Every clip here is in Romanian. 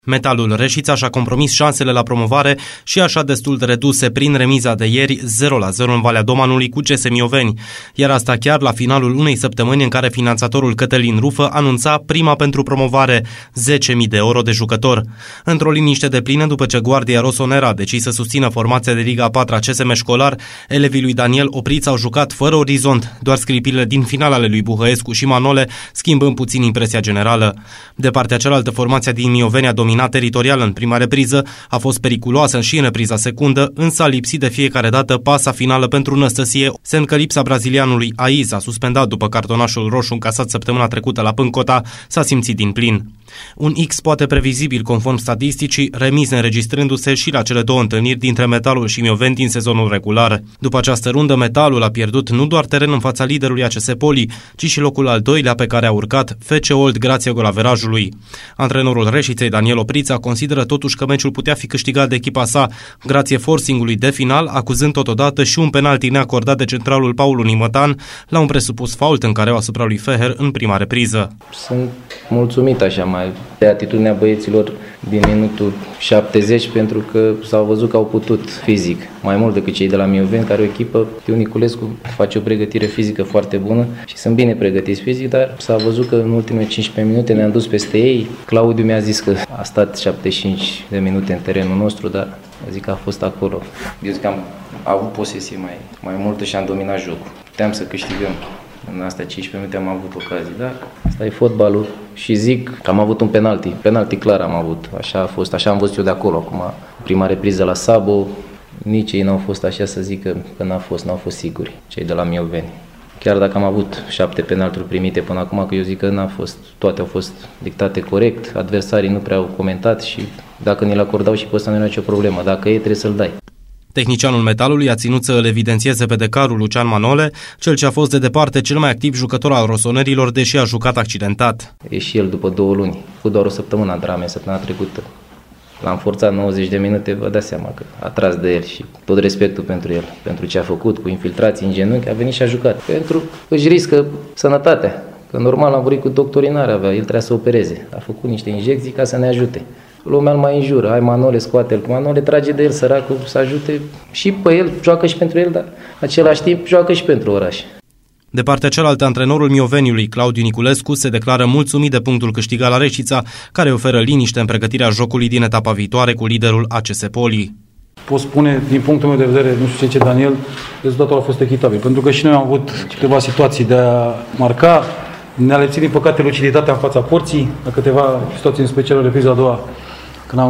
Metalul Reșița și-a compromis șansele la promovare și așa destul de reduse prin remiza de ieri 0-0 în Valea Domanului cu CS Mioveni, iar asta chiar la finalul unei săptămâni în care finanțatorul Cătălin Rufă anunța prima pentru promovare, 10.000 de euro de jucător. Într-o liniște deplină după ce Guardia Rossonera a decis să susțină formația de Liga a 4-a CSM Școlar, elevii lui Daniel Opriț au jucat fără orizont, doar scripirile din finalele lui Buhăescu și Manole, schimbând puțin impresia generală. De partea cealaltă, formația din Mioveni a dominat teritorial în prima repriză, a fost periculoasă și în repriza secundă, însă a lipsit de fiecare dată pasa finală pentru Năstăsie, semn că lipsa brazilianului Aiz, a suspendat după cartonașul roșu încasat săptămâna trecută la Pâncota, s-a simțit din plin. Un X poate previzibil conform statisticii, remise înregistrându-se și la cele două întâlniri dintre Metalul și Mioveni din sezonul regular. După această rundă, Metalul a pierdut nu doar teren în fața liderului ACS Poli, ci și locul al doilea pe care a urcat FC Olt grație golaverajului. Antrenorul Reșiței, Daniel Oprița, consideră totuși că meciul putea fi câștigat de echipa sa grație forcingului de final, acuzând totodată și un penalti neacordat de centralul Paul Unimătan la un presupus fault în care asupra lui Feher în prima repriză. Sunt mulțumit așa mai de atitudinea băieților din minutul 70 pentru că s-au văzut că au putut fizic mai mult decât cei de la Mioveni, care o echipă, Tiu Niculescu face o pregătire fizică foarte bună și sunt bine pregătiți fizic, dar s-a văzut că în ultimele 15 minute ne-am dus peste ei. Claudiu mi-a zis că a stat 75 de minute în terenul nostru, dar zic că a fost acolo. Eu zic că am avut posesie mai multă și am dominat jocul. Puteam să câștigăm. În astea 15 minute am avut ocazii, dar asta e fotbalul și zic că am avut un penalti clar am avut, așa a fost, așa am văzut eu de acolo. Acum, prima repriză la Sabo, nici ei n-au fost așa să zic că n-au fost siguri, cei de la Mioveni. Chiar dacă am avut 7 penalturi primite până acum, că eu zic că n-a fost, toate au fost dictate corect, adversarii nu prea au comentat și dacă ni-l acordau și pe ăsta nu era nicio problemă, dacă e trebuie să-l dai. Tehnicianul Metalului a ținut să îl evidențieze pe decarul Lucian Manole, cel ce a fost de departe cel mai activ jucător al rosonerilor, deși a jucat accidentat. E și el după 2 luni, cu doar o săptămână antrenament, săptămâna trecută. L-am forțat 90 de minute, vă dați seama că a tras de el și tot respectul pentru el, pentru ce a făcut, cu infiltrații în genunchi, a venit și a jucat. Pentru că își riscă sănătatea, că normal am vorbit cu doctorii, n-are avea, el trebuia să opereze. A făcut niște injecții ca să ne ajute. Lumea îl mai înjură, hai Manole, scoate-l, cu Manole trage de el, săracul, să ajute și pe el, joacă și pentru el, dar același timp joacă și pentru oraș. De partea cealaltă, antrenorul Mioveniului, Claudiu Niculescu, se declară mulțumit de punctul câștigat la Reșița, care oferă liniște în pregătirea jocului din etapa viitoare cu liderul ACS Poli. Pot spune, din punctul meu de vedere, nu știu ce Daniel, rezultatul a fost echitabil, pentru că și noi am avut câteva situații de a marca, ne-a lipsit din păcate luciditatea în fața porții, la câteva situații, în special în repriza a doua, când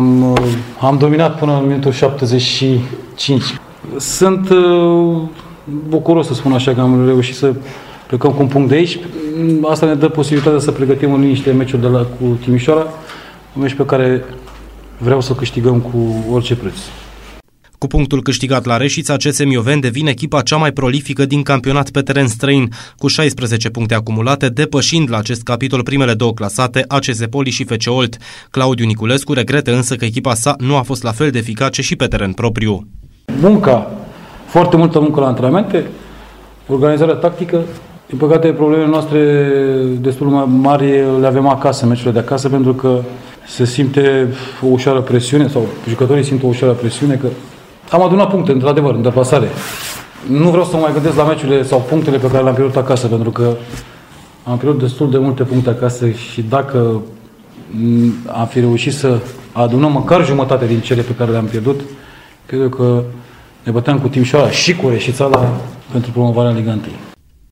am dominat până în minutul 75. Sunt bucuros să spun așa că am reușit să plecăm cu un punct de aici. Asta ne dă posibilitatea să pregătim în liniște meciul cu Timișoara, un meci pe care vreau să câștigăm cu orice preț. Cu punctul câștigat la Reșița, CS Mioveni devine echipa cea mai prolifică din campionat pe teren străin, cu 16 puncte acumulate, depășind la acest capitol primele două clasate, ACS Poli și FC Olt. Claudiu Niculescu regretă însă că echipa sa nu a fost la fel de eficace și pe teren propriu. Foarte multă muncă la antrenamente, organizarea tactică. Din păcate, problemele noastre destul mai mari le avem acasă, meciurile de acasă, pentru că se simte o ușoară presiune, sau jucătorii simt o ușoară presiune, că am adunat puncte, într-adevăr, în deplasare. Nu vreau să mă mai gândesc la meciurile sau punctele pe care le-am pierdut acasă, pentru că am pierdut destul de multe puncte acasă și dacă am fi reușit să adunăm măcar jumătate din cele pe care le-am pierdut, cred că ne băteam cu Timișoara și cu Reșița pentru promovarea Liga 1.